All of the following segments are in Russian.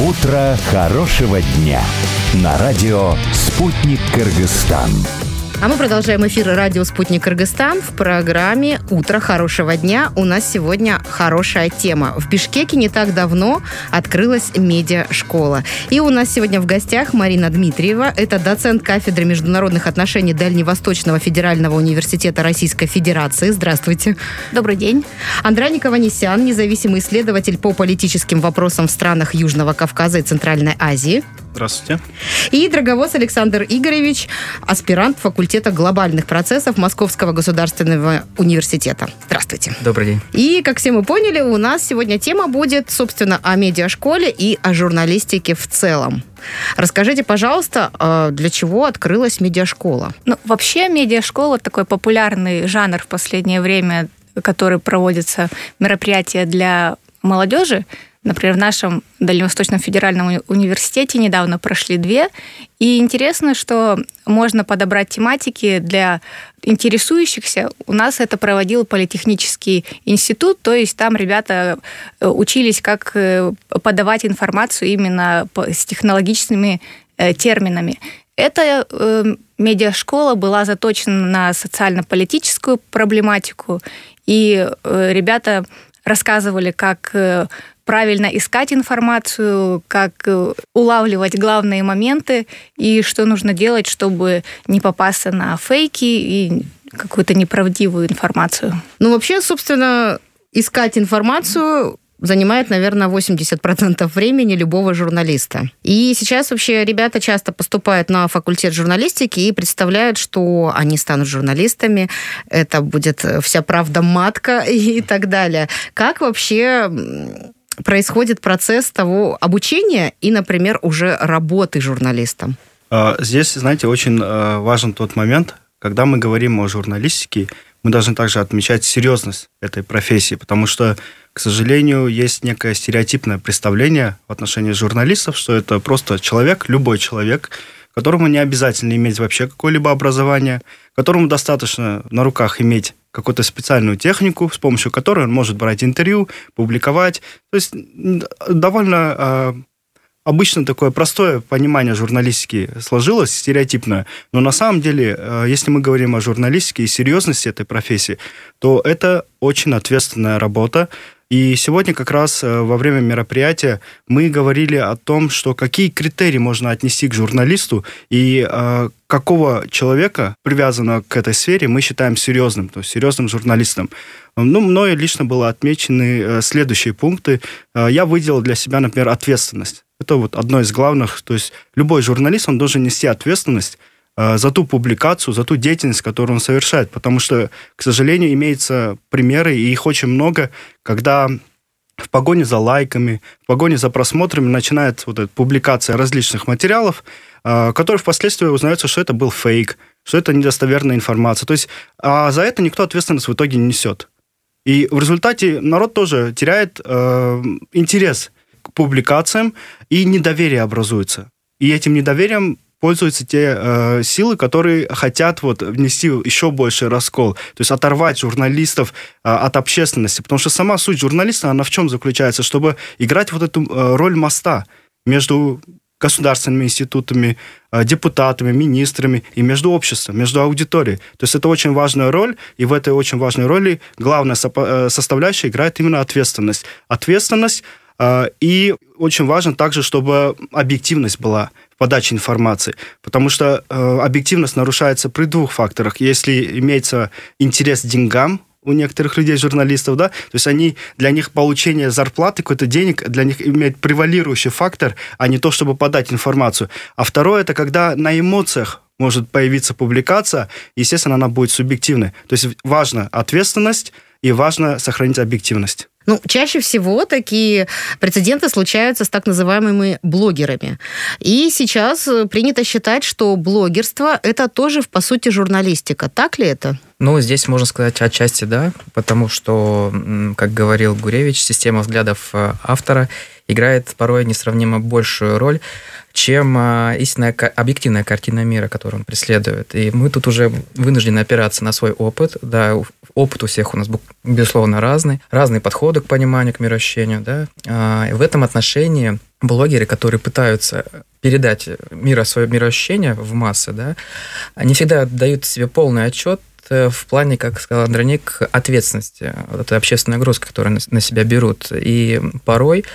Утро хорошего дня на радио «Спутник Кыргызстан». А мы продолжаем эфир радио «Спутник Кыргызстан» в программе «Утро хорошего дня». У нас сегодня хорошая тема. В Бишкеке не так давно открылась медиашкола. И у нас сегодня в гостях Марина Дмитриева. Это доцент кафедры международных отношений Дальневосточного федерального университета Российской Федерации. Здравствуйте. Добрый день. Андраник Аванесян, независимый исследователь по политическим вопросам в странах Южного Кавказа и Центральной Азии. Здравствуйте. И Драговоз Александр Игоревич, аспирант факультета глобальных процессов Московского государственного университета. Здравствуйте. Добрый день. И, как все мы поняли, у нас сегодня тема будет, собственно, о медиашколе и о журналистике в целом. Расскажите, пожалуйста, для чего открылась медиашкола? Вообще медиашкола — такой популярный жанр в последнее время, который проводится мероприятия для молодежи. Например, в нашем Дальневосточном федеральном университете недавно прошли 2. И интересно, что можно подобрать тематики для интересующихся. У нас это проводил Политехнический институт, то есть там ребята учились, как подавать информацию именно с технологичными терминами. Эта медиашкола была заточена на социально-политическую проблематику, и ребята рассказывали, как правильно искать информацию, как улавливать главные моменты и что нужно делать, чтобы не попасться на фейки и какую-то неправдивую информацию. Вообще, собственно, искать информацию занимает, наверное, 80% времени любого журналиста. И сейчас вообще ребята часто поступают на факультет журналистики и представляют, что они станут журналистами, это будет вся правда матка и так далее. Как вообще происходит процесс того обучения и, например, уже работы журналистом? Здесь, знаете, очень важен тот момент, когда мы говорим о журналистике, мы должны также отмечать серьезность этой профессии, потому что, к сожалению, есть некое стереотипное представление в отношении журналистов, что это просто человек, любой человек, которому не обязательно иметь вообще какое-либо образование, которому достаточно на руках иметь какую-то специальную технику, с помощью которой он может брать интервью, публиковать. То есть довольно обычно такое простое понимание журналистики сложилось, стереотипное. Но на самом деле, если мы говорим о журналистике и серьезности этой профессии, то это очень ответственная работа. И сегодня как раз во время мероприятия мы говорили о том, что какие критерии можно отнести к журналисту и какого человека, привязанного к этой сфере, мы считаем серьезным, то есть серьезным журналистом. Мною лично были отмечены следующие пункты. Я выделил для себя, например, ответственность. Это вот одно из главных. То есть любой журналист, он должен нести ответственность за ту публикацию, за ту деятельность, которую он совершает. Потому что, к сожалению, имеются примеры, и их очень много, когда в погоне за лайками, в погоне за просмотрами начинается вот эта публикация различных материалов, которые впоследствии узнается, что это был фейк, что это недостоверная информация. То есть за это никто ответственность в итоге не несет. И в результате народ тоже теряет интерес к публикациям, и недоверие образуется. И этим недоверием пользуются те силы, которые хотят внести еще больший раскол, то есть оторвать журналистов от общественности. Потому что сама суть журналиста, она в чем заключается? Чтобы играть эту роль моста между государственными институтами, депутатами, министрами и между обществом, между аудиторией. То есть это очень важная роль, и в этой очень важной роли главная составляющая играет именно ответственность. Ответственность, и очень важно также, чтобы объективность была в подаче информации, потому что объективность нарушается при 2 факторах. Если имеется интерес к деньгам у некоторых людей, журналистов, да, то есть для них получение зарплаты, какой-то денег, для них имеет превалирующий фактор, а не то, чтобы подать информацию. А второе, это когда на эмоциях может появиться публикация, естественно, она будет субъективной. То есть важна ответственность и важно сохранить объективность. Чаще всего такие прецеденты случаются с так называемыми блогерами. И сейчас принято считать, что блогерство – это тоже, по сути, журналистика. Так ли это? Здесь можно сказать отчасти да, потому что, как говорил Гуревич, система взглядов автора играет порой несравнимо большую роль, чем истинная объективная картина мира, которую он преследует. И мы тут уже вынуждены опираться на свой опыт. Да, опыт у всех у нас, безусловно, разные подходы к пониманию, к мироощущению. Да? И в этом отношении блогеры, которые пытаются передать свое мироощущение в массы, да, они всегда дают себе полный отчет в плане, как сказал Андроник, ответственности, вот этой общественной нагрузки, которую на себя берут. И порой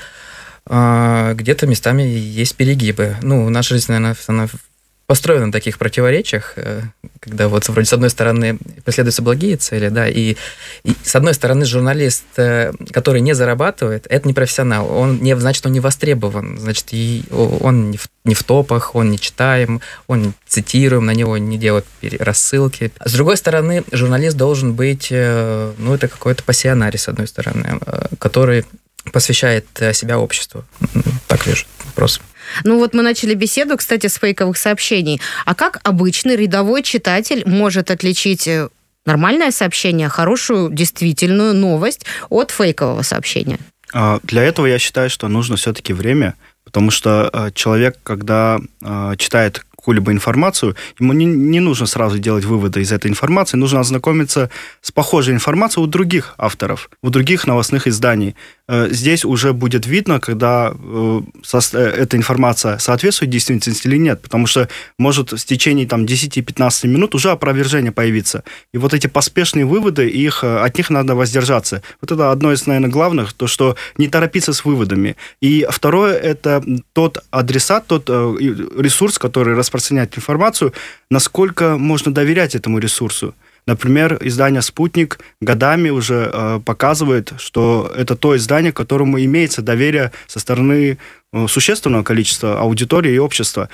где-то местами есть перегибы. Наша жизнь, наверное, она построена на таких противоречиях, когда вот вроде с одной стороны преследуются благие цели, да, и с одной стороны журналист, который не зарабатывает, это не профессионал, значит, он не востребован, значит, он не в топах, он не читаем, он не цитируем, на него не делают рассылки. С другой стороны, журналист должен быть, это какой-то пассионарий, с одной стороны, который посвящает себя обществу. Так вижу вопрос. Вот мы начали беседу, кстати, с фейковых сообщений. А как обычный рядовой читатель может отличить нормальное сообщение, хорошую, действительную новость от фейкового сообщения? Для этого я считаю, что нужно все-таки время, потому что человек, когда читает какую-либо информацию, ему не нужно сразу делать выводы из этой информации, нужно ознакомиться с похожей информацией у других авторов, у других новостных изданий. Здесь уже будет видно, когда эта информация соответствует действительности или нет, потому что может в течение 10-15 минут уже опровержение появиться. И вот эти поспешные выводы, от них надо воздержаться. Вот это одно из, наверное, главных, то, что не торопиться с выводами. И второе, это тот адресат, тот ресурс, который распространяет информацию, насколько можно доверять этому ресурсу. Например, издание «Спутник» годами уже показывает, что это то издание, к которому имеется доверие со стороны существенного количества аудитории и общества.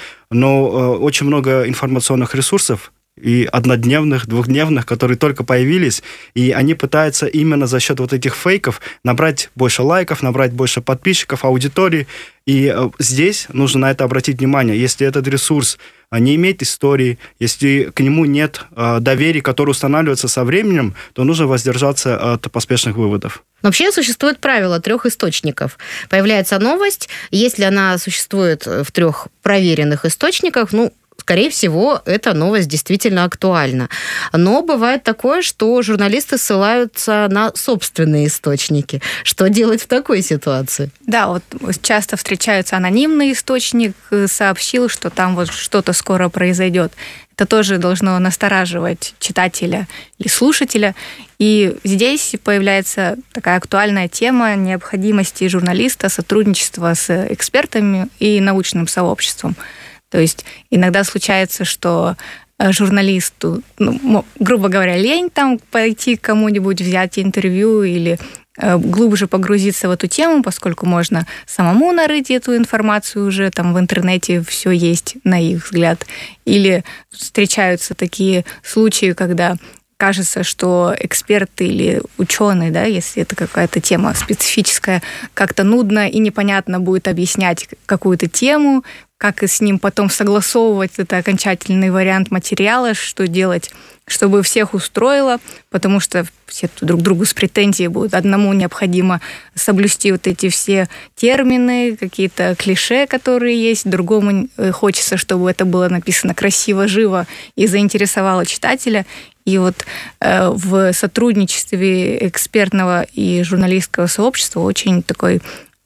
Но очень много информационных ресурсов, и однодневных, двухдневных, которые только появились, и они пытаются именно за счет вот этих фейков набрать больше лайков, набрать больше подписчиков, аудитории. И здесь нужно на это обратить внимание. Если этот ресурс не имеет истории, если к нему нет доверия, которое устанавливается со временем, то нужно воздержаться от поспешных выводов. Вообще существует правило 3 источников. Появляется новость, если она существует в 3 проверенных источниках, скорее всего, эта новость действительно актуальна. Но бывает такое, что журналисты ссылаются на собственные источники. Что делать в такой ситуации? Да, вот часто встречается анонимный источник, сообщил, что там вот что-то скоро произойдет. Это тоже должно настораживать читателя или слушателя. И здесь появляется такая актуальная тема необходимости журналиста сотрудничества с экспертами и научным сообществом. То есть иногда случается, что журналисту, грубо говоря, лень пойти к кому-нибудь, взять интервью или глубже погрузиться в эту тему, поскольку можно самому нарыть эту информацию уже, в интернете все есть, на их взгляд. Или встречаются такие случаи, когда кажется, что эксперт или ученый, если это какая-то тема специфическая, как-то нудно и непонятно будет объяснять какую-то тему, как с ним потом согласовывать это окончательный вариант материала, что делать, чтобы всех устроило, потому что все друг другу с претензией будут. Одному необходимо соблюсти вот эти все термины, какие-то клише, которые есть, другому хочется, чтобы это было написано красиво, живо и заинтересовало читателя. И вот в сотрудничестве экспертного и журналистского сообщества очень такой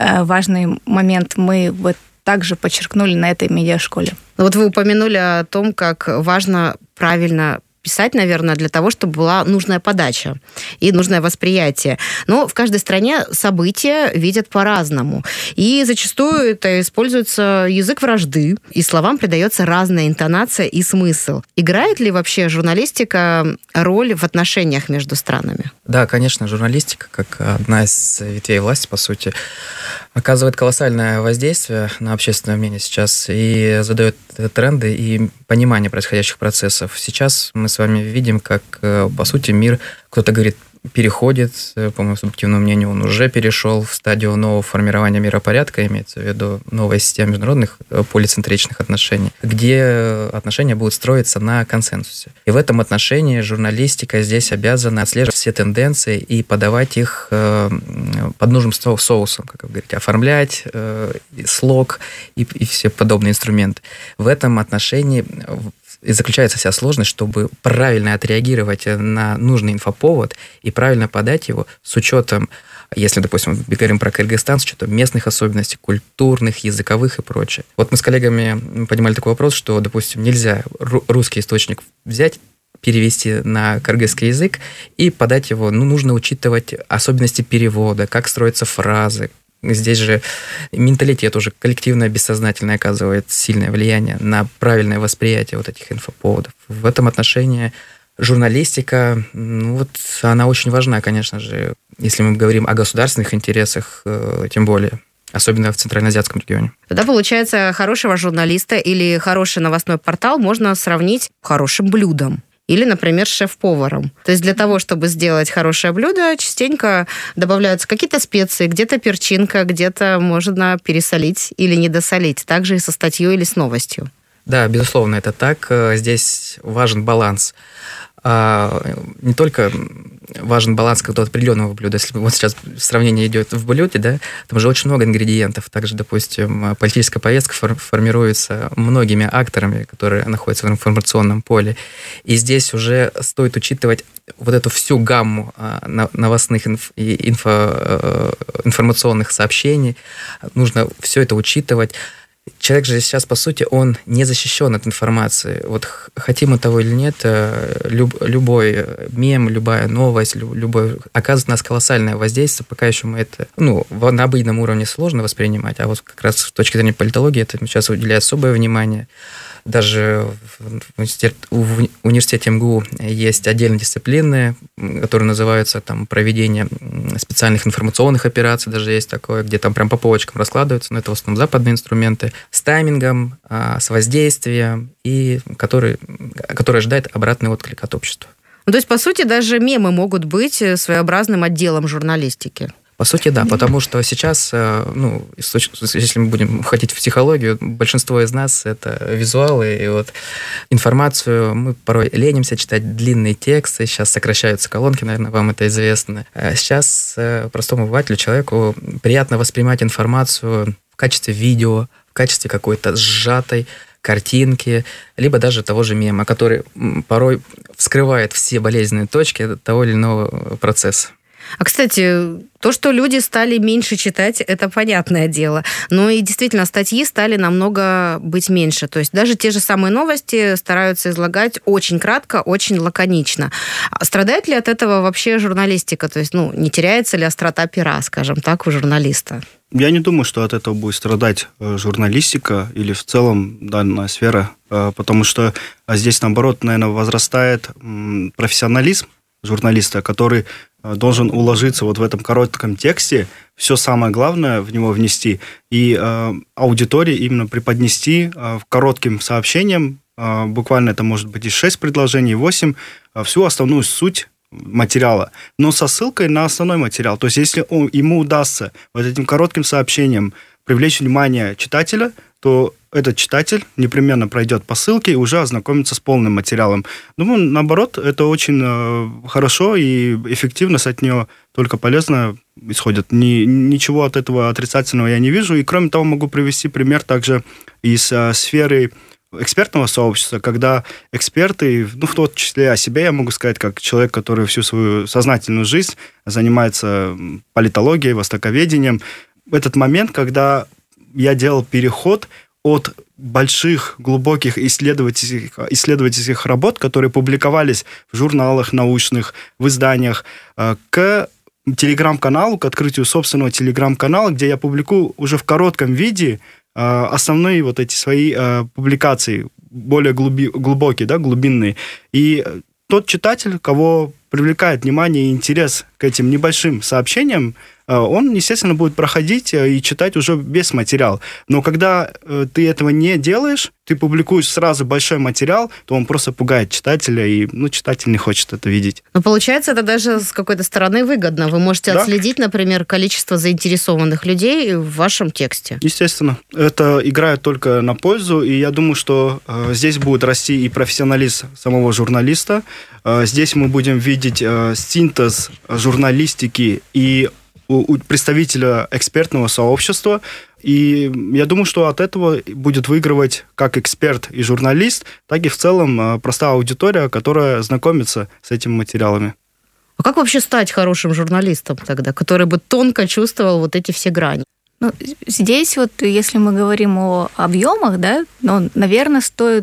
важный момент мы также подчеркнули на этой медиашколе. Вот вы упомянули о том, как важно правильно писать, наверное, для того, чтобы была нужная подача и нужное восприятие. Но в каждой стране события видят по-разному. И зачастую это используется язык вражды, и словам придается разная интонация и смысл. Играет ли вообще журналистика роль в отношениях между странами? Да, конечно, журналистика, как одна из ветвей власти, по сути, оказывает колоссальное воздействие на общественное мнение сейчас и задает тренды и понимание происходящих процессов. Сейчас мы с вами видим, как, по сути, мир, кто-то говорит, переходит, по моему субъективному мнению, он уже перешел в стадию нового формирования миропорядка, имеется в виду новая система международных полицентричных отношений, где отношения будут строиться на консенсусе. И в этом отношении журналистика здесь обязана отслеживать все тенденции и подавать их под нужным соусом, как вы говорите, оформлять слог и все подобные инструменты. В этом отношении и заключается вся сложность, чтобы правильно отреагировать на нужный инфоповод и правильно подать его с учетом, если, допустим, мы говорим про Кыргызстан, с учетом местных особенностей, культурных, языковых и прочее. Вот мы с коллегами поднимали такой вопрос, что, допустим, нельзя русский источник взять, перевести на кыргызский язык и подать его, нужно учитывать особенности перевода, как строятся фразы. Здесь же менталитет уже коллективное, бессознательное оказывает сильное влияние на правильное восприятие вот этих инфоповодов. В этом отношении журналистика, она очень важна, конечно же, если мы говорим о государственных интересах, тем более. Особенно в Центральноазиатском регионе. Тогда, получается, хорошего журналиста или хороший новостной портал можно сравнить с хорошим блюдом. Или, например, шеф-поваром. То есть для того, чтобы сделать хорошее блюдо, частенько добавляются какие-то специи, где-то перчинка, где-то можно пересолить или недосолить. Также и со статьей или с новостью. Да, безусловно, это так. Здесь важен баланс. Не только важен баланс какого-то определенного блюда. Если вот сейчас сравнение идет в блюде, да, там же очень много ингредиентов. Также, допустим, политическая повестка формируется многими акторами, которые находятся в информационном поле. И здесь уже стоит учитывать вот эту всю гамму новостных и информационных сообщений. Нужно все это учитывать. Человек же сейчас, по сути, он не защищен от информации. Вот хотим мы того или нет, любой мем, любая новость, любой оказывает на нас колоссальное воздействие, пока еще мы это, на обыденном уровне сложно воспринимать, а вот как раз с точки зрения политологии это сейчас уделяет особое внимание. Даже в университете МГУ есть отдельные дисциплины, которые называются там проведение специальных информационных операций, даже есть такое, где там прям по полочкам раскладываются, но это в основном западные инструменты, с таймингом, с воздействием, и который ожидает обратный отклик от общества. То есть, по сути, даже мемы могут быть своеобразным отделом журналистики. По сути, да, потому что сейчас, если мы будем входить в психологию, большинство из нас это визуалы, и вот информацию мы порой ленимся читать длинные тексты, сейчас сокращаются колонки, наверное, вам это известно. Сейчас простому обывателю, человеку приятно воспринимать информацию в качестве видео, в качестве какой-то сжатой картинки, либо даже того же мема, который порой вскрывает все болезненные точки того или иного процесса. А, кстати, то, что люди стали меньше читать, это понятное дело. Но и действительно, статьи стали намного быть меньше. То есть даже те же самые новости стараются излагать очень кратко, очень лаконично. Страдает ли от этого вообще журналистика? То есть, не теряется ли острота пера, скажем так, у журналиста? Я не думаю, что от этого будет страдать журналистика или в целом данная сфера, потому что здесь, наоборот, наверное, возрастает профессионализм журналиста, который должен уложиться вот в этом коротком тексте, все самое главное в него внести, и аудитории именно преподнести коротким сообщением, буквально это может быть и 6 предложений, 8, всю основную суть материала, но со ссылкой на основной материал. То есть если ему удастся вот этим коротким сообщением привлечь внимание читателя, то этот читатель непременно пройдет по ссылке и уже ознакомится с полным материалом. Думаю, наоборот, это очень хорошо и эффективно, от нее только полезно исходит. Ничего от этого отрицательного я не вижу. И кроме того, могу привести пример также из сферы экспертного сообщества, когда эксперты, в том числе о себе я могу сказать, как человек, который всю свою сознательную жизнь занимается политологией, востоковедением, этот момент, когда я делал переход от больших, глубоких исследовательских работ, которые публиковались в журналах научных, в изданиях, к телеграм-каналу, к открытию собственного телеграм-канала, где я публикую уже в коротком виде основные вот эти свои публикации, более глубокие, глубинные. И тот читатель, кого привлекает внимание и интерес к этим небольшим сообщениям, он, естественно, будет проходить и читать уже весь материал. Но когда ты этого не делаешь, ты публикуешь сразу большой материал, то он просто пугает читателя, и читатель не хочет это видеть. Но получается, это даже с какой-то стороны выгодно. Вы можете отследить, например, количество заинтересованных людей в вашем тексте. Естественно. Это играет только на пользу, и я думаю, что здесь будет расти и профессионализм самого журналиста. Здесь мы будем видеть синтез журналистики и у представителя экспертного сообщества. И я думаю, что от этого будет выигрывать как эксперт и журналист, так и в целом простая аудитория, которая знакомится с этими материалами. А как вообще стать хорошим журналистом тогда, который бы тонко чувствовал вот эти все грани? Ну, здесь вот, если мы говорим о объемах, да, ну, наверное, стоит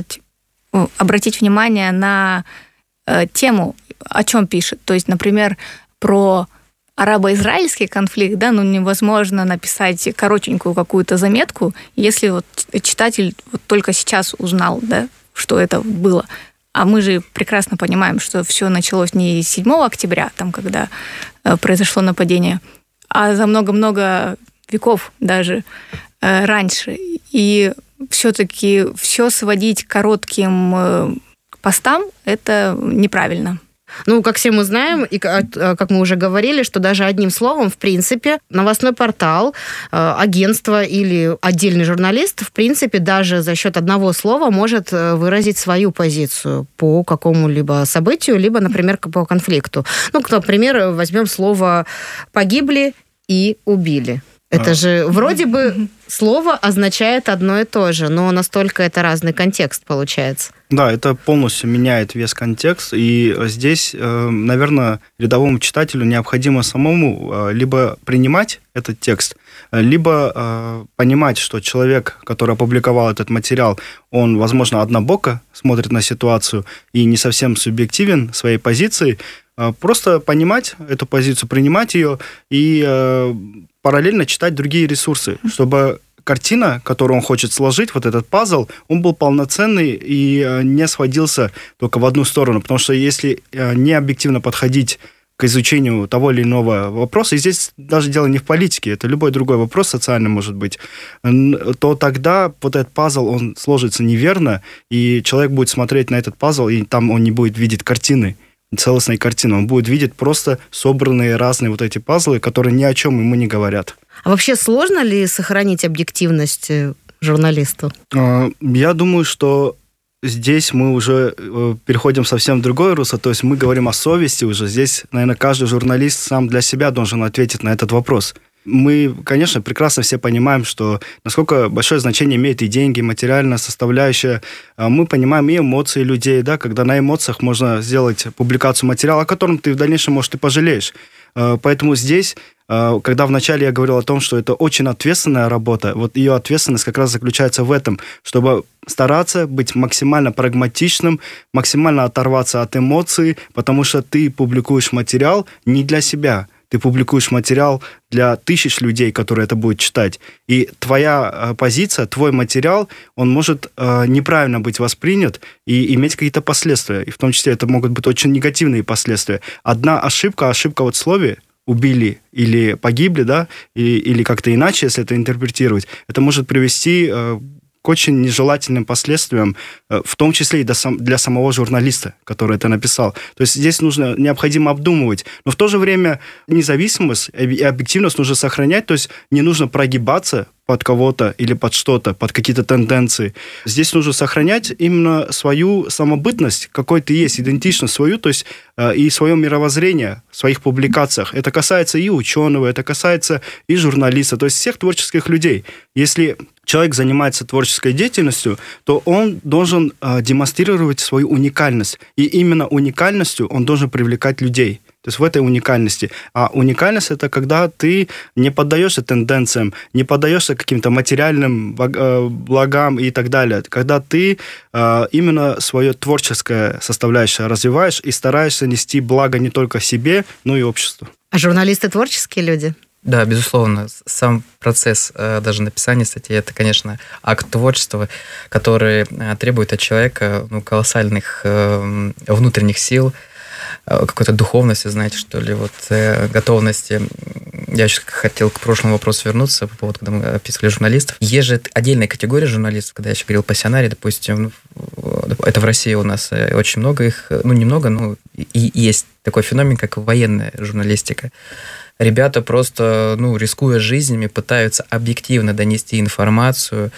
обратить внимание на тему, о чем пишет. То есть, например, про арабо-израильский конфликт, да, ну, невозможно написать коротенькую какую-то заметку, если вот читатель вот только сейчас узнал, да, что это было. А мы же прекрасно понимаем, что все началось не 7 октября, там, когда произошло нападение, а за много-много веков даже раньше. И все-таки все сводить к коротким постам – это неправильно. Ну, как все мы знаем, и как мы уже говорили, что даже одним словом, в принципе, новостной портал, агентство или отдельный журналист, в принципе, даже за счет одного слова может выразить свою позицию по какому-либо событию, либо, например, по конфликту. Ну, например, возьмем слово «погибли» и «убили». Это же вроде бы слово означает одно и то же, но настолько это разный контекст получается. Да, это полностью меняет весь контекст, и здесь, наверное, рядовому читателю необходимо самому либо принимать этот текст, либо понимать, что человек, который опубликовал этот материал, он, возможно, однобоко смотрит на ситуацию и не совсем субъективен своей позицией, просто понимать эту позицию, принимать ее и параллельно читать другие ресурсы, чтобы картина, которую он хочет сложить, вот этот пазл, он был полноценный и не сводился только в одну сторону. Потому что если не объективно подходить к изучению того или иного вопроса, и здесь даже дело не в политике, это любой другой вопрос социальный может быть, то тогда вот этот пазл, он сложится неверно, и человек будет смотреть на этот пазл, и там он не будет видеть картины, целостной картины. Он будет видеть просто собранные разные вот эти пазлы, которые ни о чем ему не говорят. А вообще сложно ли сохранить объективность журналисту? Я думаю, что здесь мы уже переходим совсем в другое русло, то есть мы говорим о совести уже. Здесь, наверное, каждый журналист сам для себя должен ответить на этот вопрос. Мы, конечно, прекрасно все понимаем, что насколько большое значение имеют и деньги, материальная составляющая. Мы понимаем и эмоции людей, да, когда на эмоциях можно сделать публикацию материала, о котором ты в дальнейшем, может, и пожалеешь. Поэтому здесь, когда вначале я говорил о том, что это очень ответственная работа, вот ее ответственность как раз заключается в этом, чтобы стараться быть максимально прагматичным, максимально оторваться от эмоций, потому что ты публикуешь материал не для себя, ты публикуешь материал для тысяч людей, которые это будут читать. И твоя позиция, твой материал, он может неправильно быть воспринят и иметь какие-то последствия. И в том числе это могут быть очень негативные последствия. Одна ошибка вот в слове «убили» или «погибли», да, или как-то иначе, если это интерпретировать, это может привести к очень нежелательным последствиям, в том числе и для самого журналиста, который это написал. То есть здесь необходимо обдумывать. Но в то же время независимость и объективность нужно сохранять, то есть не нужно прогибаться под кого-то или под что-то, под какие-то тенденции. Здесь нужно сохранять именно свою самобытность, какой ты есть, идентичность свою, то есть и свое мировоззрение в своих публикациях. Это касается и ученого, это касается и журналиста, то есть всех творческих людей. Если человек занимается творческой деятельностью, то он должен демонстрировать свою уникальность. И именно уникальностью он должен привлекать людей. То есть в этой уникальности. А уникальность – это когда ты не поддаешься тенденциям, не поддаешься каким-то материальным благам и так далее. Когда ты именно свое творческое составляющее развиваешь и стараешься нести благо не только себе, но и обществу. А журналисты творческие люди? Да, безусловно. Сам процесс даже написания статьи – это, конечно, акт творчества, который требует от человека колоссальных внутренних сил, какой-то духовности, знаете, что ли, вот готовности. Я еще хотел к прошлому вопросу вернуться по поводу, когда мы описывали журналистов. Есть же отдельная категория журналистов, когда я еще говорил пассионарий, допустим, это в России у нас очень много их, немного, но и есть такой феномен, как военная журналистика. Ребята просто, рискуя жизнями, пытаются объективно донести информацию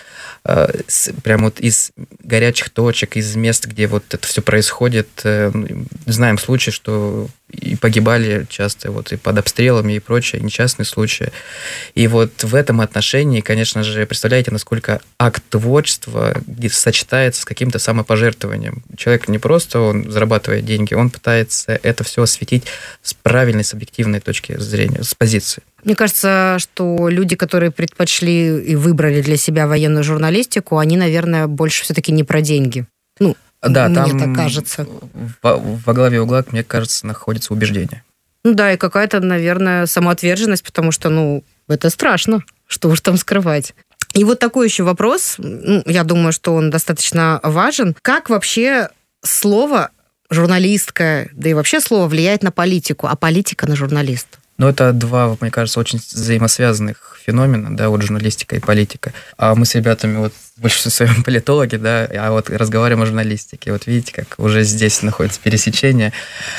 прямо вот из горячих точек, из мест, где вот это все происходит. Знаем случаи, что и погибали часто вот и под обстрелами и прочее, несчастные случаи. И вот в этом отношении, конечно же, представляете, насколько акт творчества сочетается с каким-то самопожертвованием. Человек не просто он зарабатывает деньги, он пытается это все осветить с правильной, с объективной точки зрения, с позиции. Мне кажется, что люди, которые предпочли и выбрали для себя военную журналистику, они, наверное, больше все-таки не про деньги. Ну, да, мне там так кажется. Во главе угла, мне кажется, находится убеждение. Ну да, и какая-то, наверное, самоотверженность, потому что, это страшно, что уж там скрывать. И вот такой еще вопрос, я думаю, что он достаточно важен. Как вообще слово журналистка, да и вообще слово влияет на политику, а политика на журналиста? Это два, мне кажется, очень взаимосвязанных феномена, да, вот журналистика и политика. А мы с ребятами больше всего своем политологи, да, а вот разговариваем о журналистике. Вот видите, как уже здесь находится пересечение.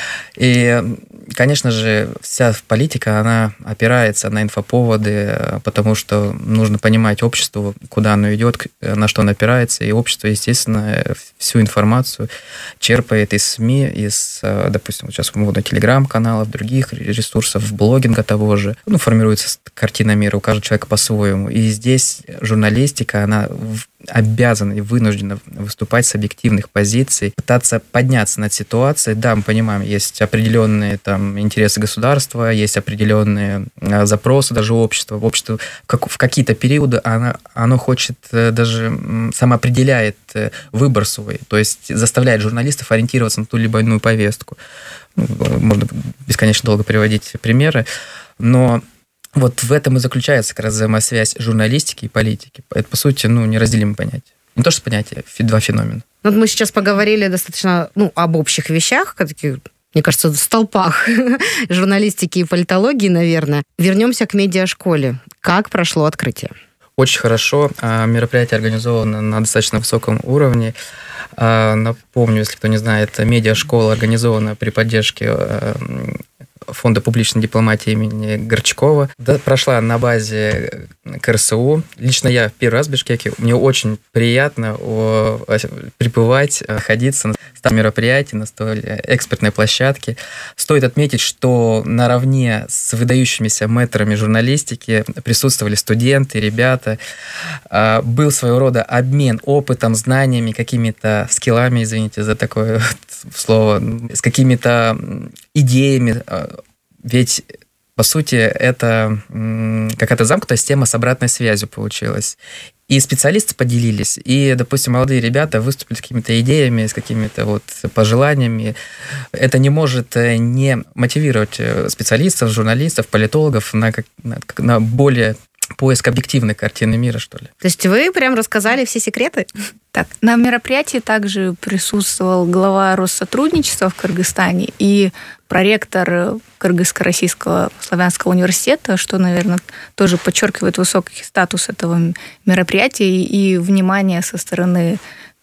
И, конечно же, вся политика, она опирается на инфоповоды, потому что нужно понимать общество, куда оно идет, на что оно опирается. И общество, естественно, всю информацию черпает из СМИ, допустим, сейчас много телеграм-каналов, других ресурсов, блогинга того же. Формируется картина мира у каждого человека по-своему. И здесь журналистика, она обязана и вынуждена выступать с объективных позиций, пытаться подняться над ситуацией. Да, мы понимаем, есть определенные интересы государства, есть определенные запросы даже общества. Общество в какие-то периоды оно хочет, даже самоопределяет выбор свой, то есть заставляет журналистов ориентироваться на ту либо иную повестку. Можно бесконечно долго приводить примеры, но вот в этом и заключается как раз взаимосвязь журналистики и политики. Это, по сути, неразделимые понятия. Не то, что понятия, два феномена. Мы сейчас поговорили достаточно об общих вещах, таких, мне кажется, в столпах журналистики и политологии, наверное. Вернемся к медиашколе. Как прошло открытие? Очень хорошо. Мероприятие организовано на достаточно высоком уровне. Напомню, если кто не знает, медиашкола организована при поддержке Фонда публичной дипломатии имени Горчакова. Прошла на базе КРСУ. Лично я первый раз в Бишкеке. Мне очень приятно пребывать, находиться на столь мероприятии, на столь экспертной площадке. Стоит отметить, что наравне с выдающимися мэтрами журналистики присутствовали студенты, ребята. Был своего рода обмен опытом, знаниями, какими-то скиллами, извините за такое слово, с какими-то идеями. Ведь, по сути, это какая-то замкнутая система с обратной связью получилась. И специалисты поделились, и, допустим, молодые ребята выступили с какими-то идеями, с какими-то пожеланиями. Это не может не мотивировать специалистов, журналистов, политологов на более поиск объективной картины мира, что ли. То есть вы прям рассказали все секреты? Так, на мероприятии также присутствовал глава Россотрудничества в Кыргызстане и проректор Кыргызско-Российского славянского университета, что, наверное, тоже подчеркивает высокий статус этого мероприятия и внимание со стороны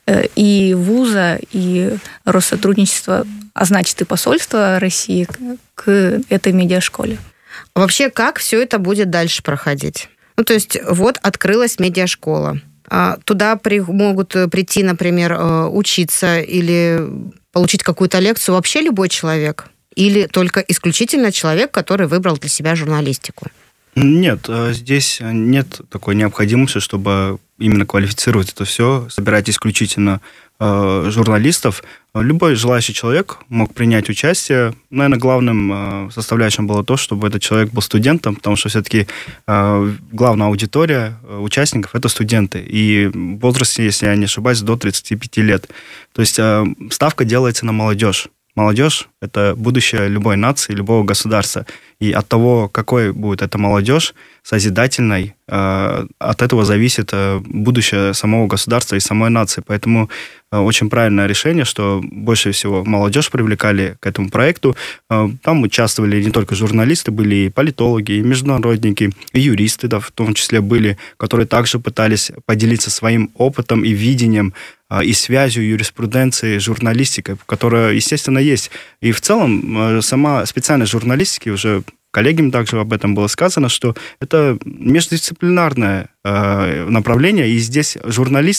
и вуза, и Россотрудничества, а значит и посольства России к этой медиашколе. Вообще, как все это будет дальше проходить? То есть, открылась медиашкола. Туда могут прийти, например, учиться или получить какую-то лекцию вообще любой человек? Или только исключительно человек, который выбрал для себя журналистику? Нет, здесь нет такой необходимости, чтобы именно квалифицировать это все, собирать исключительно журналистов. Любой желающий человек мог принять участие. Наверное, главным составляющим было то, чтобы этот человек был студентом, потому что все-таки главная аудитория участников – это студенты. И в возрасте, если я не ошибаюсь, до 35 лет. То есть ставка делается на молодежь. Молодежь – это будущее любой нации, любого государства. И от того, какой будет эта молодежь, созидательной, от этого зависит будущее самого государства и самой нации. Поэтому очень правильное решение, что больше всего молодежь привлекали к этому проекту. Там участвовали не только журналисты, были и политологи, и международники, и юристы, да, в том числе были, которые также пытались поделиться своим опытом и видением и связью юриспруденции, журналистикой, которая, естественно, есть. И в целом сама специальность журналистики, уже коллегам также об этом было сказано, что это междисциплинарное направление, и здесь журналист,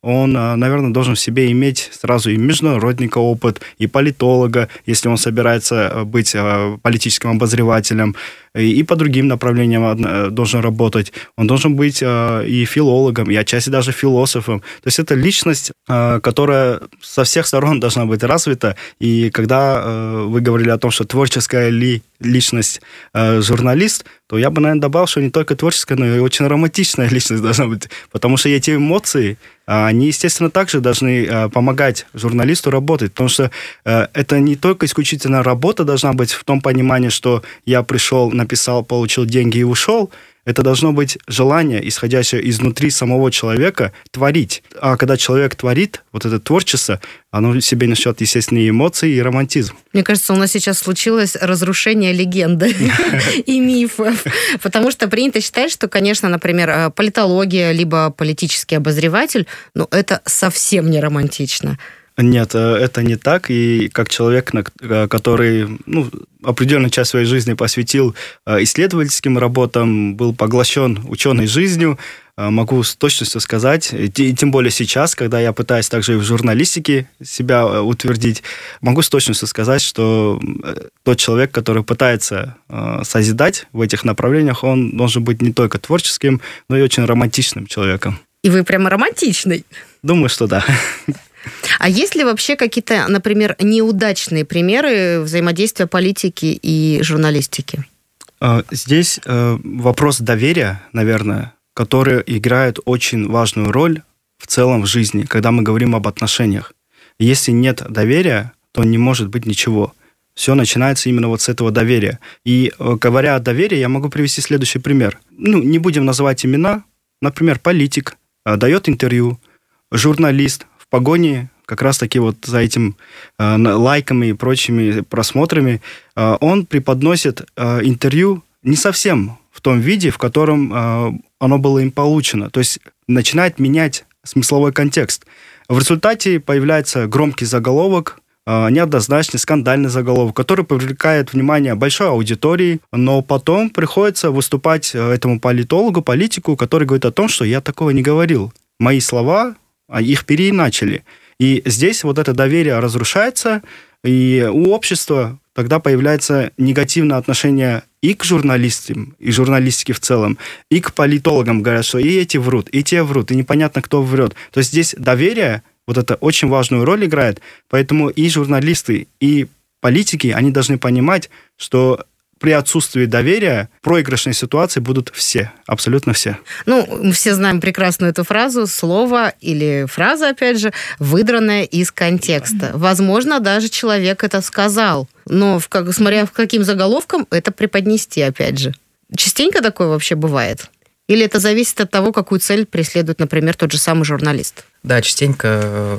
он, наверное, должен в себе иметь сразу и международника опыт, и политолога, если он собирается быть политическим обозревателем, и по другим направлениям должен работать. Он должен быть и филологом, и отчасти даже философом. То есть это личность, которая со всех сторон должна быть развита. И когда вы говорили о том, что творческая личность журналист, то я бы, наверное, добавил, что не только творческая, но и очень романтичная личность должна быть. Потому что эти эмоции, они, естественно, также должны помогать журналисту работать. Потому что это не только исключительно работа должна быть в том понимании, что я пришел, написал, получил деньги и ушел. Это должно быть желание, исходящее изнутри самого человека, творить. А когда человек творит, вот это творчество, оно в себе несет, естественно, и эмоции, и романтизм. Мне кажется, у нас сейчас случилось разрушение легенды и мифов. Потому что принято считать, что, конечно, например, политология, либо политический обозреватель, ну, это совсем не романтично. Нет, это не так. И как человек, который определенную часть своей жизни посвятил исследовательским работам, был поглощен ученой жизнью, могу с точностью сказать, и тем более сейчас, когда я пытаюсь также и в журналистике себя утвердить, могу с точностью сказать, что тот человек, который пытается созидать в этих направлениях, он должен быть не только творческим, но и очень романтичным человеком. И вы прямо романтичный. Думаю, что да. А есть ли вообще какие-то, например, неудачные примеры взаимодействия политики и журналистики? Здесь вопрос доверия, наверное, который играет очень важную роль в целом в жизни, когда мы говорим об отношениях. Если нет доверия, то не может быть ничего. Все начинается именно вот с этого доверия. И говоря о доверии, я могу привести следующий пример. Не будем называть имена. Например, политик дает интервью, журналист в погоне как раз-таки вот за этим лайками и прочими просмотрами, он преподносит интервью не совсем в том виде, в котором оно было им получено. То есть начинает менять смысловой контекст. В результате появляется громкий заголовок, неоднозначный, скандальный заголовок, который привлекает внимание большой аудитории, но потом приходится выступать этому политологу, политику, который говорит о том, что я такого не говорил. Мои слова, их переиначили. И здесь вот это доверие разрушается, и у общества тогда появляется негативное отношение и к журналистам, и журналистике в целом, и к политологам. Говорят, что и эти врут, и те врут, и непонятно, кто врет. То есть здесь доверие, вот это очень важную роль играет, поэтому и журналисты, и политики, они должны понимать, что при отсутствии доверия проигрышные ситуации будут все, абсолютно все. Мы все знаем прекрасную эту фразу, слово или фраза, опять же, выдранная из контекста. Возможно, даже человек это сказал, но смотря в каким заголовком это преподнести, опять же. Частенько такое вообще бывает? Или это зависит от того, какую цель преследует, например, тот же самый журналист? Да, частенько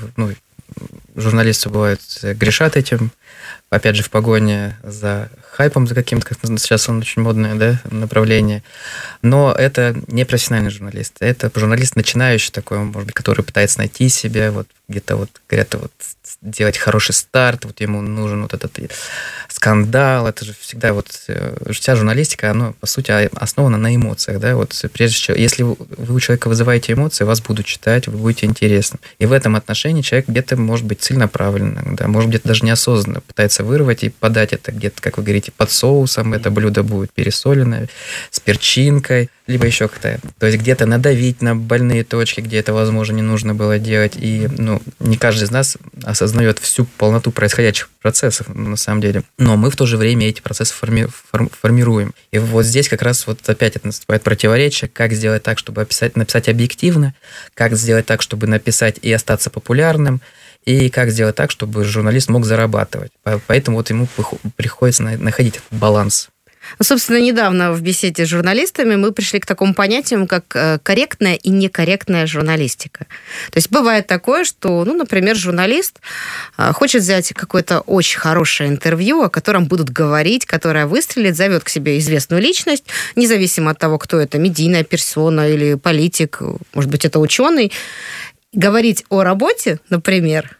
журналисты, бывают, грешат этим, опять же, в погоне за хайпом, за каким-то, как сейчас он очень модное, да, направление. Но это не профессиональный журналист. Это журналист начинающий такой, может быть, который пытается найти себя, вот где-то вот, говорят, вот делать хороший старт, вот ему нужен вот этот скандал. Это же всегда вот вся журналистика, она, по сути, основана на эмоциях, да, вот прежде всего, если вы у человека вызываете эмоции, вас будут читать, вы будете интересны. И в этом отношении человек где-то, может быть, целенаправленно, да, может быть, даже неосознанно пытается вырвать и подать это где-то, как вы говорите, под соусом, это блюдо будет пересоленное, с перчинкой, либо еще как-то. То есть где-то надавить на больные точки, где это, возможно, не нужно было делать. И не каждый из нас осознает всю полноту происходящих процессов, на самом деле. Но мы в то же время эти процессы формируем. И вот здесь как раз вот опять это наступает противоречие, как сделать так, чтобы написать объективно, как сделать так, чтобы написать и остаться популярным, и как сделать так, чтобы журналист мог зарабатывать. Поэтому вот ему приходится находить этот баланс. Собственно, недавно в беседе с журналистами мы пришли к такому понятию, как корректная и некорректная журналистика. То есть бывает такое, что, например, журналист хочет взять какое-то очень хорошее интервью, о котором будут говорить, которое выстрелит, зовет к себе известную личность, независимо от того, кто это, медийная персона или политик, может быть, это ученый, говорить о работе, например,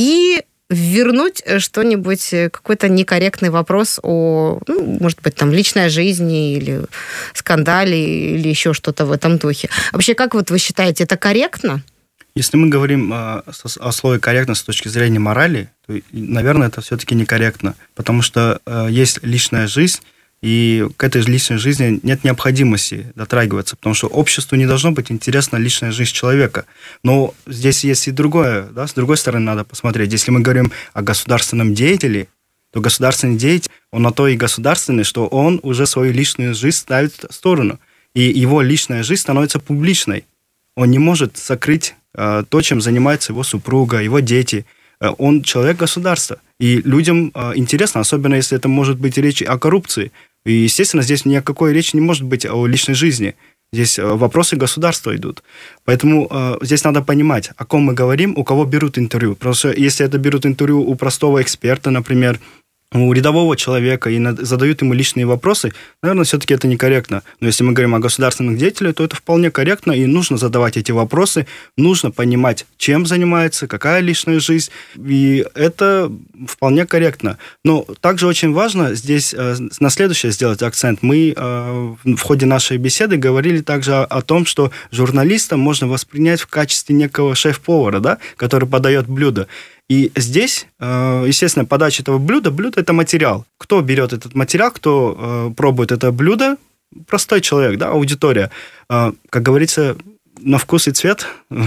и вернуть что-нибудь, какой-то некорректный вопрос о, может быть, там, личной жизни или скандале, или еще что-то в этом духе. Вообще, как вот вы считаете, это корректно? Если мы говорим о слове «корректность» с точки зрения морали, то, наверное, это все-таки некорректно, потому что есть личная жизнь, и к этой личной жизни нет необходимости дотрагиваться, потому что обществу не должно быть интересна личная жизнь человека. Но здесь есть и другое, да, с другой стороны надо посмотреть. Если мы говорим о государственном деятеле, то государственный деятель, он на то и государственный, что он уже свою личную жизнь ставит в сторону, и его личная жизнь становится публичной. Он не может сокрыть то, чем занимается его супруга, его дети. Он человек государства. И людям интересно, особенно если это может быть речь о коррупции. И, естественно, здесь ни о какой речи не может быть о личной жизни. Здесь вопросы государства идут. Поэтому здесь надо понимать, о ком мы говорим, у кого берут интервью. Потому что если это берут интервью у простого эксперта, например, у рядового человека и задают ему личные вопросы, наверное, все-таки это некорректно. Но если мы говорим о государственных деятелях, то это вполне корректно, и нужно задавать эти вопросы, нужно понимать, чем занимается, какая личная жизнь, и это вполне корректно. Но также очень важно здесь на следующее сделать акцент. Мы в ходе нашей беседы говорили также о том, что журналиста можно воспринять в качестве некого шеф-повара, да, который подает блюдо. И здесь, естественно, подача этого блюда, блюдо – это материал. Кто берет этот материал, кто пробует это блюдо? Простой человек, да, аудитория. Как говорится, на вкус и цвет.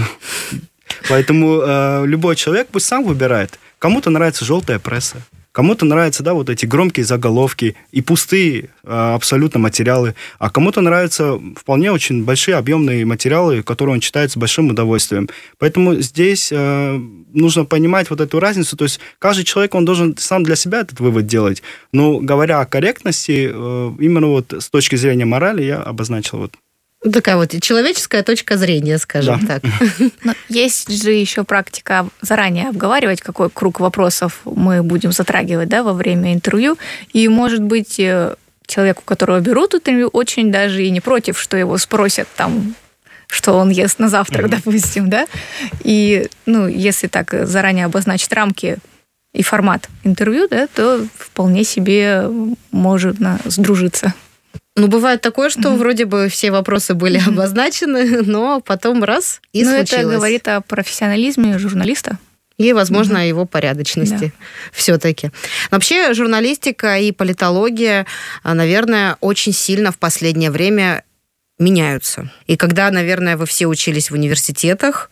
Поэтому любой человек пусть сам выбирает. Кому-то нравится желтая пресса, кому-то нравятся, да, вот эти громкие заголовки и пустые абсолютно материалы, а кому-то нравятся вполне очень большие объемные материалы, которые он читает с большим удовольствием. Поэтому здесь нужно понимать вот эту разницу, то есть каждый человек, он должен сам для себя этот вывод делать. Но говоря о корректности, именно вот с точки зрения морали я обозначил вот. Такая вот человеческая точка зрения, скажем так. Но есть же еще практика заранее обговаривать, какой круг вопросов мы будем затрагивать, да, во время интервью. И, может быть, человек, у которого берут интервью, очень даже и не против, что его спросят там, что он ест на завтрак, допустим, да. И, если так заранее обозначить рамки и формат интервью, да, то вполне себе можно сдружиться. Бывает такое, что вроде бы все вопросы были обозначены, но потом раз и случилось. Это говорит о профессионализме журналиста. И, возможно, о его порядочности все-таки. Вообще, журналистика и политология, наверное, очень сильно в последнее время меняются. И когда, наверное, вы все учились в университетах,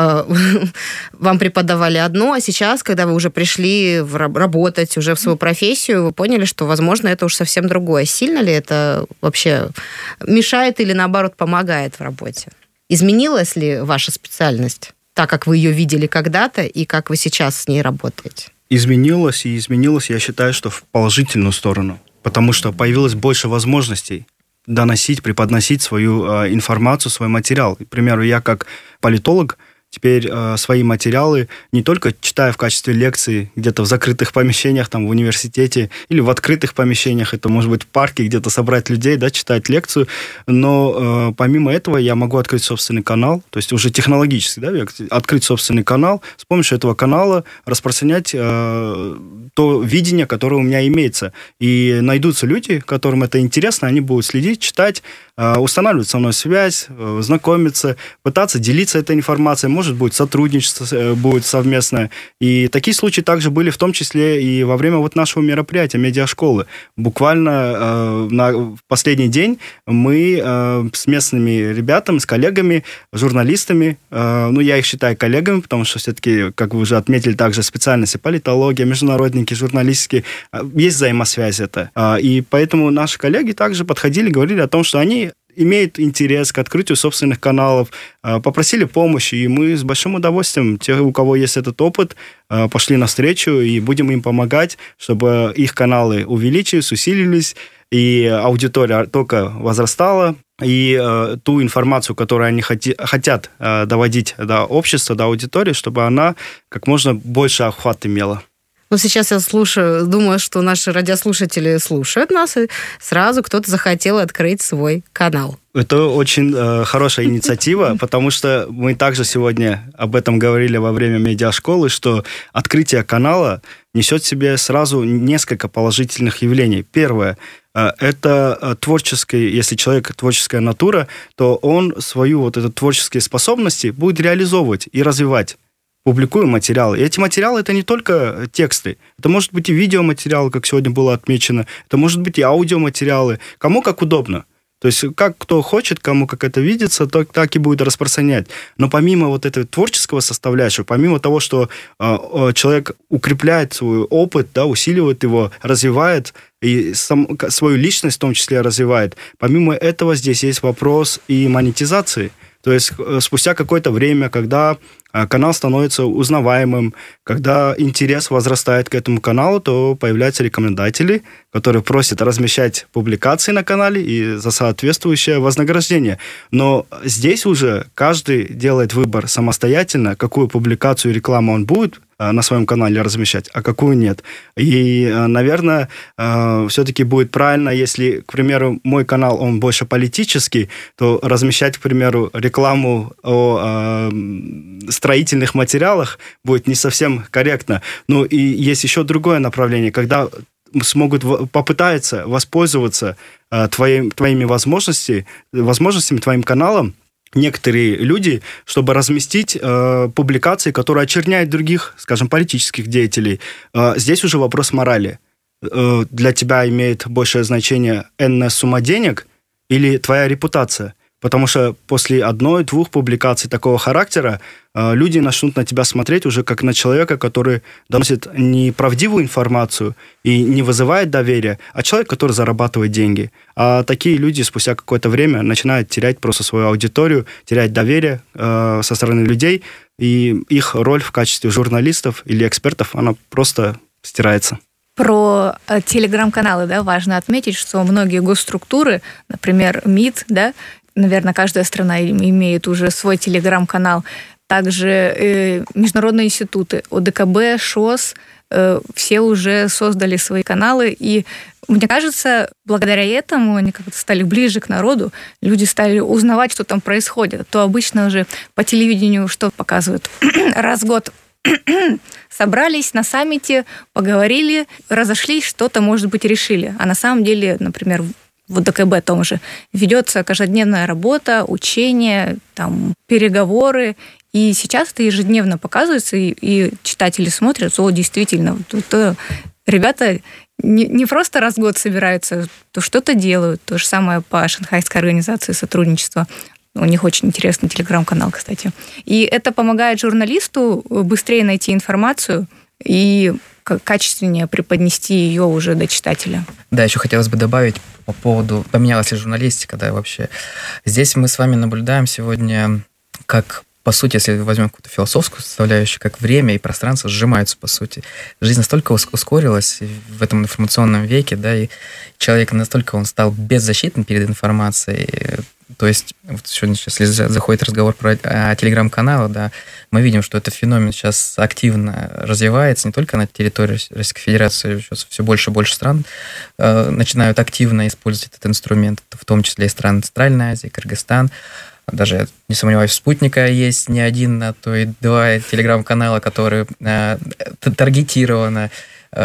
вам преподавали одно, а сейчас, когда вы уже пришли работать уже в свою профессию, вы поняли, что, возможно, это уж совсем другое. Сильно ли это вообще мешает или, наоборот, помогает в работе? Изменилась ли ваша специальность, так как вы ее видели когда-то и как вы сейчас с ней работаете? Изменилась, я считаю, что в положительную сторону, потому что появилось больше возможностей доносить, преподносить свою информацию, свой материал. К примеру, я как политолог теперь свои материалы не только читаю в качестве лекции где-то в закрытых помещениях, там, в университете, или в открытых помещениях, это может быть в парке, где-то собрать людей, да, читать лекцию, но помимо этого я могу открыть собственный канал, то есть уже технологически, да, открыть собственный канал, с помощью этого канала распространять то видение, которое у меня имеется. И найдутся люди, которым это интересно, они будут следить, читать, устанавливать со мной связь, знакомиться, пытаться делиться этой информацией, может быть, сотрудничество будет совместное. И такие случаи также были в том числе и во время вот нашего мероприятия, медиашколы. Буквально в последний день мы с местными ребятами, с коллегами, журналистами, я их считаю коллегами, потому что все-таки, как вы уже отметили, также специальности политология, международники, журналистики, есть взаимосвязь это. И поэтому наши коллеги также подходили, говорили о том, что они имеют интерес к открытию собственных каналов, попросили помощи, и мы с большим удовольствием, те, у кого есть этот опыт, пошли навстречу и будем им помогать, чтобы их каналы увеличились, усилились, и аудитория только возрастала, и ту информацию, которую они хотят доводить до общества, до аудитории, чтобы она как можно больше охват имела. Ну, сейчас я думаю, что наши радиослушатели слушают нас, и сразу кто-то захотел открыть свой канал. Это очень хорошая инициатива, потому что мы также сегодня об этом говорили во время медиашколы, что открытие канала несет в себе сразу несколько положительных явлений. Первое – это творческое, если человек творческая натура, то он свою вот эту творческие способности будет реализовывать и развивать. Публикуем материалы. И эти материалы – это не только тексты. Это может быть и видеоматериалы, как сегодня было отмечено. Это может быть и аудиоматериалы. Кому как удобно. То есть, как кто хочет, кому как это видится, так и будет распространять. Но помимо вот этой творческого составляющего, помимо того, что человек укрепляет свой опыт, да, усиливает его, развивает, и свою личность в том числе развивает, помимо этого здесь есть вопрос и монетизации. То есть, спустя какое-то время, когда канал становится узнаваемым, когда интерес возрастает к этому каналу, то появляются рекомендатели, которые просят размещать публикации на канале и за соответствующее вознаграждение. Но здесь уже каждый делает выбор самостоятельно, какую публикацию и рекламу он будет на своем канале размещать, а какую нет. И, наверное, все-таки будет правильно, если, к примеру, мой канал, он больше политический, то размещать, к примеру, рекламу о строительных материалах будет не совсем корректно. Ну и есть еще другое направление, когда попытаются воспользоваться твоими возможностями, твоим каналом, некоторые люди, чтобы разместить публикации, которые очерняют других, скажем, политических деятелей. Здесь уже вопрос морали. Для тебя имеет большее значение энная сумма денег или твоя репутация? Потому что после 1-2 публикаций такого характера люди начнут на тебя смотреть уже как на человека, который доносит неправдивую информацию и не вызывает доверия, а человек, который зарабатывает деньги. А такие люди спустя какое-то время начинают терять просто свою аудиторию, терять доверие со стороны людей, и их роль в качестве журналистов или экспертов, она просто стирается. Про телеграм-каналы, да, важно отметить, что многие госструктуры, например, МИД, да, наверное, каждая страна имеет уже свой телеграм-канал. Также международные институты, ОДКБ, ШОС, все уже создали свои каналы. И мне кажется, благодаря этому они как-то стали ближе к народу, люди стали узнавать, что там происходит. То обычно уже по телевидению что показывают? Раз в год собрались на саммите, поговорили, разошлись, что-то, может быть, решили. А на самом деле, например, в ОДКБ том же ведется каждодневная работа, учения, там, переговоры. И сейчас это ежедневно показывается, и читатели смотрят, что действительно, тут ребята не просто раз в год собираются, то что-то делают. То же самое по Шанхайской организации сотрудничества. У них очень интересный телеграм-канал, кстати. И это помогает журналисту быстрее найти информацию и качественнее преподнести ее уже до читателя. Да, еще хотелось бы добавить по поводу, поменялась ли журналистика, да, вообще. Здесь мы с вами наблюдаем сегодня, как, по сути, если возьмем какую-то философскую составляющую, как время и пространство сжимаются, по сути. Жизнь настолько ускорилась в этом информационном веке, да, и человек настолько он стал беззащитным перед информацией. То есть, вот сегодня, если заходит разговор про телеграм-каналы, да, мы видим, что этот феномен сейчас активно развивается не только на территории Российской Федерации, сейчас все больше и больше стран начинают активно использовать этот инструмент, в том числе и страны Центральной Азии, Кыргызстан. Даже, я не сомневаюсь, у Спутника есть не один, а то и 2 телеграм-канала, которые таргетированно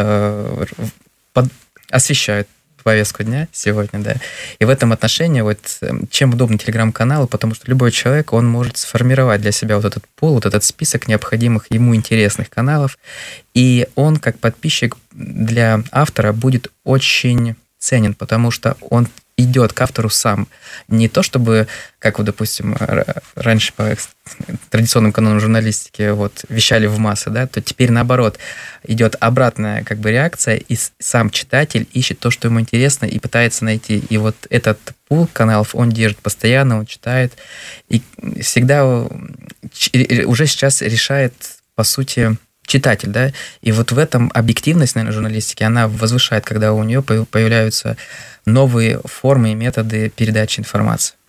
освещают повестку дня сегодня, да. И в этом отношении вот чем удобны телеграм-каналы, потому что любой человек, он может сформировать для себя вот этот пул, вот этот список необходимых ему интересных каналов, и он как подписчик для автора будет очень ценен, потому что он идет к автору сам. Не то чтобы, как вот, допустим, раньше по традиционным канонам журналистики вот, вещали в массы, да, то теперь наоборот идет обратная как бы реакция, и сам читатель ищет то, что ему интересно, и пытается найти. И вот этот пул каналов он держит постоянно, он читает, и всегда уже сейчас решает, по сути, читатель, да, и вот в этом объективность, наверное, журналистики, она возвышает, когда у нее появляются новые формы и методы передачи информации.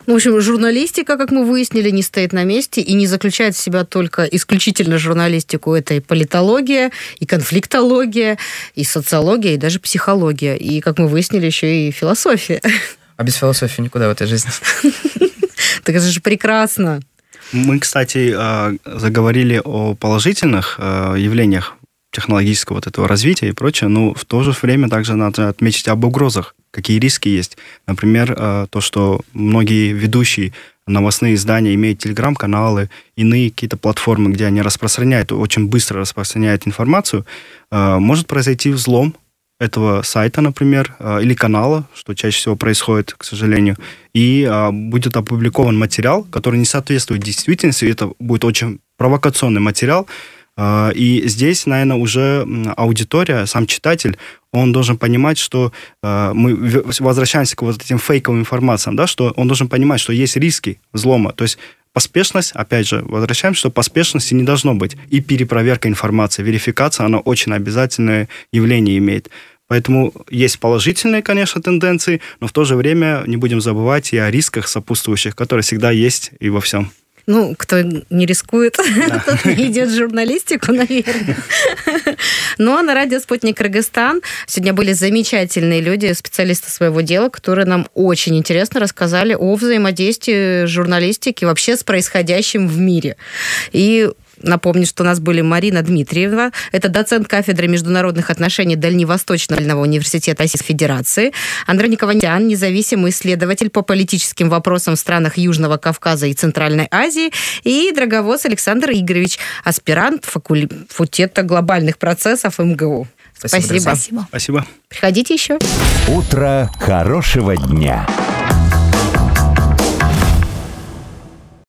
В общем, журналистика, как мы выяснили, не стоит на месте и не заключает в себя только исключительно журналистику. Это и политология, и конфликтология, и социология, и даже психология. И, как мы выяснили, еще и философия. А без философии никуда в этой жизни. Так это же прекрасно. Мы, кстати, заговорили о положительных явлениях технологического вот этого развития и прочее, но в то же время также надо отметить об угрозах, какие риски есть. Например, то, что многие ведущие новостные издания имеют телеграм-каналы, иные какие-то платформы, где они распространяют, очень быстро распространяют информацию, может произойти взлом этого сайта, например, или канала, что чаще всего происходит, к сожалению, и будет опубликован материал, который не соответствует действительности, это будет очень провокационный материал, и здесь, наверное, уже аудитория, сам читатель, он должен понимать, что мы возвращаемся к вот этим фейковым информациям, да, что он должен понимать, что есть риски взлома. То есть поспешность, опять же, возвращаемся, что поспешности не должно быть. И перепроверка информации, верификация, она очень обязательное явление имеет. Поэтому есть положительные, конечно, тенденции, но в то же время не будем забывать и о рисках сопутствующих, которые всегда есть и во всем. Кто не рискует, тот не идет в журналистику, наверное. Ну, а на радио «Спутник Кыргызстан» сегодня были замечательные люди, специалисты своего дела, которые нам очень интересно рассказали о взаимодействии журналистики вообще с происходящим в мире. И напомню, что у нас были Марина Дмитриева, это доцент кафедры международных отношений Дальневосточного университета Российской Федерации, Андрей Никованян, независимый исследователь по политическим вопросам в странах Южного Кавказа и Центральной Азии, и Драговоз Александр Игоревич, аспирант факультета глобальных процессов МГУ. Спасибо. Спасибо. Приходите еще. Утро хорошего дня.